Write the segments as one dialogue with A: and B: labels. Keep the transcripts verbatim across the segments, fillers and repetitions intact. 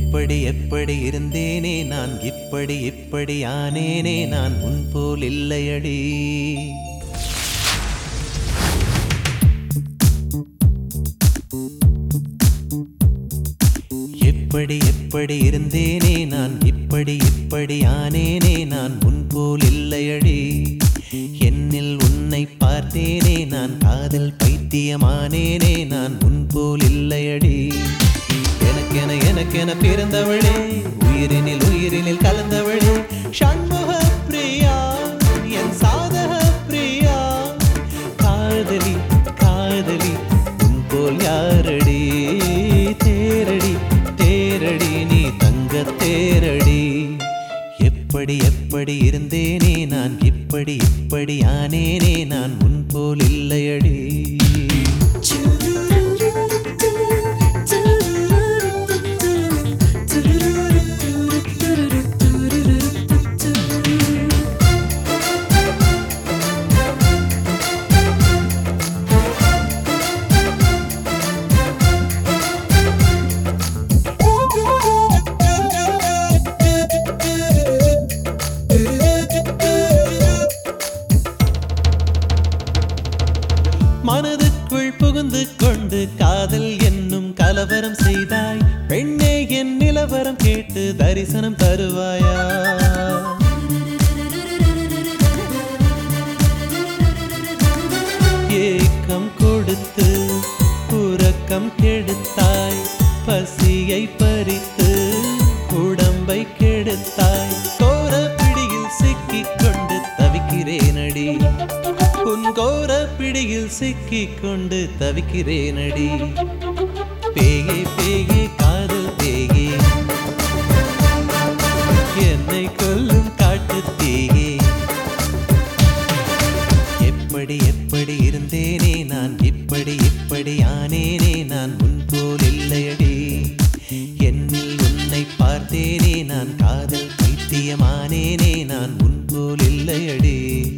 A: எப்படி எப்படி இருந்தேனே நான் இப்படி இப்படி ஆனேனே நான் முன்போல் இல்லையடி. எப்படி எப்படி இருந்தேனே நான் இப்படி இப்படி ஆனேனே நான் முன்போல் இல்லையடி. என்னில் உன்னை பார்த்தேனே நான் காதல் பைத்தியமானேனே நான் முன்போல் இல்லையடி. எனக்கென எனக்கென பிறந்தவளே உயிரினில் உயிரினில் கலந்தவளே ஷண்முக பிரியா என் சாதக பிரியா. காதலி காதலி உன் போல் யாரடி. தேரடி தேரடி நீ தங்க தேரடி. எப்படி எப்படி இருந்தேனே நான் இப்படி இப்படி ஆனேனே நான் முன்போல் இல்லையடி. மனதுக்குள் புகுந்து கொண்டு காதல் என்னும் கலவரம் செய்தாய். பெண்ணே என் நிலவரம் கேட்டு தரிசனம் தருவாயா. ஏக்கம் கொடுத்து உறக்கம் கெடுத்தாய். பசியை பறித்து உடம்பை கெடுத்தாய். கோர பிடியில் சிக்கிக் கொண்டு தவிக்கிறேனடி. உன் கோர பிடியில் சிக்கிக் கொண்டு தவிக்கிறேனடி. பேயே பேயே காதல் பேயே என்னை கொல்லும் காட்டு தீயே. எப்படி எப்படி இருந்தேனே நான் இப்படி இப்படி ஆனேனே நான் முன்போல் இல்லையடி. என்னில் உன்னை பார்த்தேனே நான் காதல் பைத்தியமானேனே நான் முன்போல் இல்லையடி.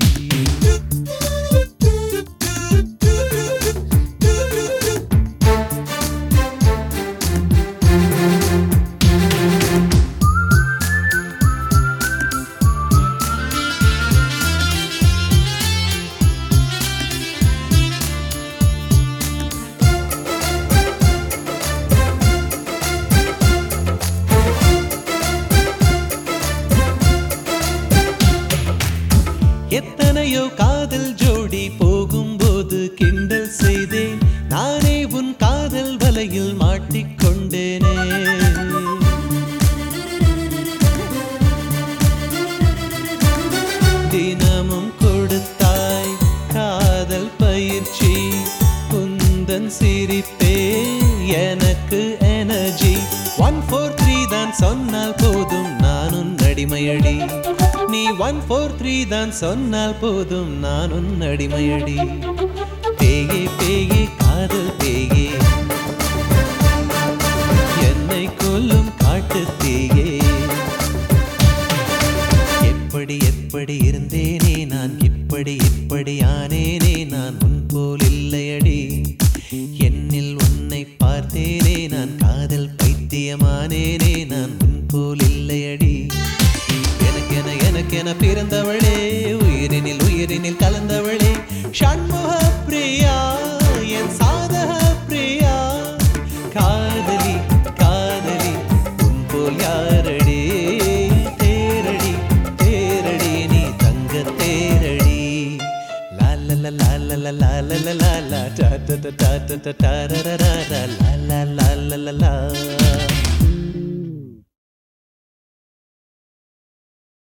A: எத்தனையோ காதல் ஜோடி போகும்போது கிண்டல் செய்தேன். நானே உன் காதல் வலையில் மாட்டிக்கொண்டேனே. தினமும் கொடுத்தாய் காதல் பயிற்சி. குந்தன் சிரிப்பே எனக்கு எனர்ஜி. ஒன் ஃபோர் த்ரீ தான் சொன்னால் போதும் நான் உன் அடிமையடி. நீ ஒன் ஃபோர் த்ரீ தான் சொன்னால் போதும் நான் உன் அடிமையடி. பேயே பேயே காதல் பேயே என்னை கொல்லும் காட்டு தீயே. எப்படி எப்படி இருந்தேனே நான் இப்படி இப்படி ஆனேனே நான் முன்போல் இல்லையடி. என்னில் உன்னை பார்த்தேனே நான் காதல் பைத்தியமானேனே நான் முன்போல் இல்லையடி. எனக்கென எனக்கென பிறந்தவளே உயிரினில் உயிரினில் கலந்தவளே ஷண்முக பிரியா என் சாதக பிரியா. காதலி காதலி உன் போல் யாரடி. தேரடி தேரடி நீ தங்க தேரடி. லாலல லாலல லாலல லாலா டா டா டா டா டா டா டா டா டா லா லா லா லா லா.